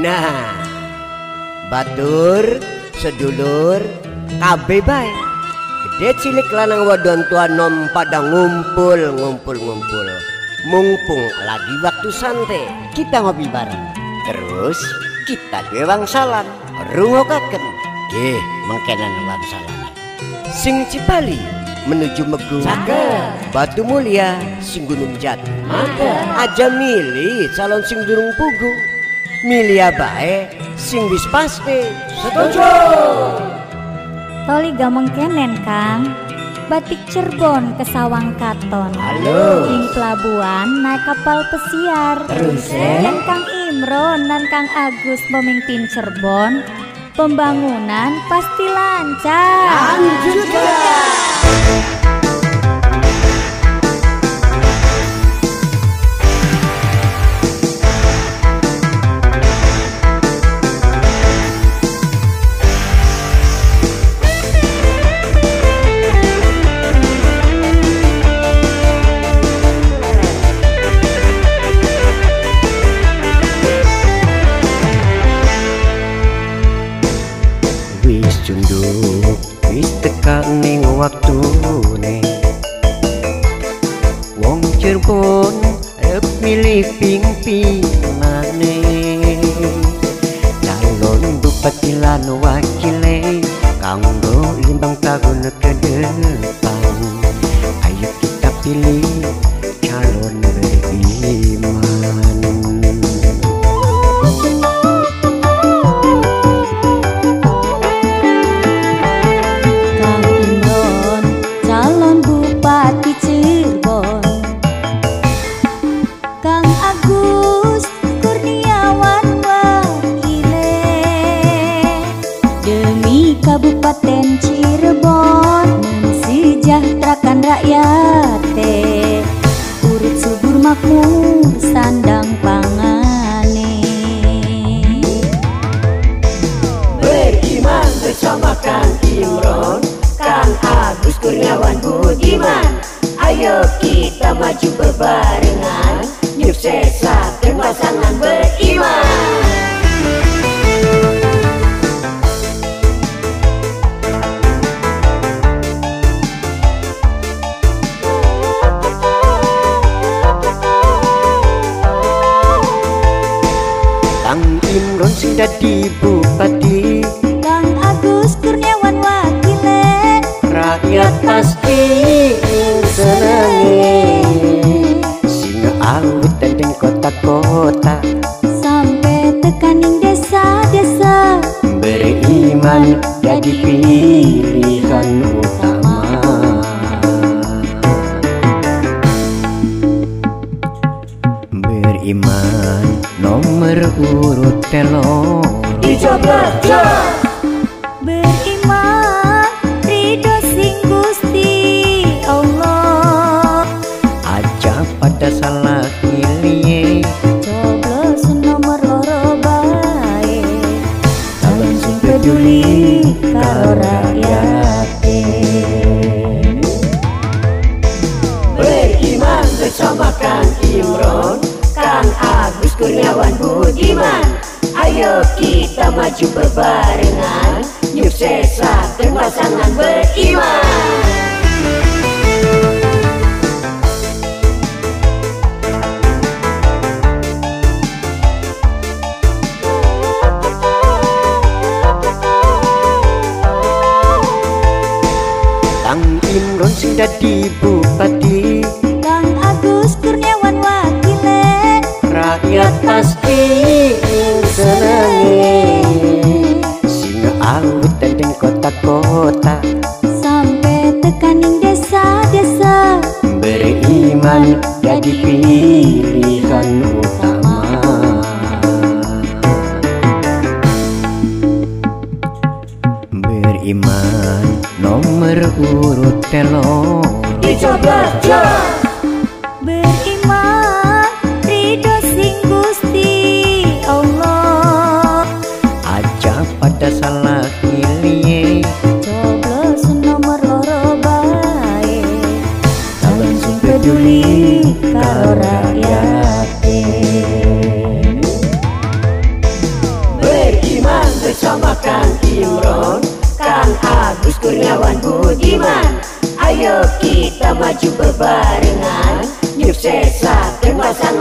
Nah, batur, sedulur, kabeh bae. Gede cilik lanang wadon tua nom pada ngumpul. Mumpung lagi waktu santai, kita ngopi bareng. Terus kita duwe wangsalan, rungokaken. Nggih, mengkenan wangsalan. Sing Cipali menuju Megu, Batu Mulia sing Gunung Jati. Aja milih calon sing durung pugu. Milih bae sing wis pasti. Setuju. Toli gameng kenen Kang. Batik Cirebon ke Sawang Katon. Halo. Ing pelabuhan naik kapal pesiar. Terus Dan Kang Imron dan Kang Agus memimpin Cirebon. Pembangunan pasti lancar. lanjutkan. Wis cunduk, wis tekan ning waktune. Wong Cirebon arep milih pimpinane. Calon bupati lan wakile kanggo 5 tahun ke depan. Ayo kita pilih calon beriman. Kabupaten Cirebon mensejahterakan rakyat urut subur makmur sandang pangane. Beriman bersama Kang Imron, Kang Agus Kurniawan Budiman. Ayo kita maju berbarengan, nyuksesaken pasangan beriman. Kang Imron sing dadi bupati, Kang Agus Kurniawan wakile, rakyat pasti senengi. Sing awit tanding kota-kota sampai tekaning desa-desa. Beriman jadi pilihan utama. Beriman nomor urut telor. Dijoblos. Beriman ridho sing Gusti Allah. Aja pada salah pilih, Coblos nomor loro bae. Calon sing peduli karo rakyat. beriman bersama Kang Imron, Kang Agus Kurniawan Budiman. Ayo kita maju berbarengan, nyuksesaken pasangan beriman. Kang Imron sing dadi bupati, Kang Agus Kurniawan wakile, rakyat pasti senengi. Sing awit tanding kota-kota sampai tekaning desa-desa. Beriman jadi pilihan utama. Beriman nomor urut telor. Dijoblos. Beriman ridho sing Gusti Allah. Aja pada salah pilih, Coblos nomor loro bae. Calon sing peduli karo rakyat. Dewan Budiman, ayo kita maju bebarengan, nyuksesaken pasangan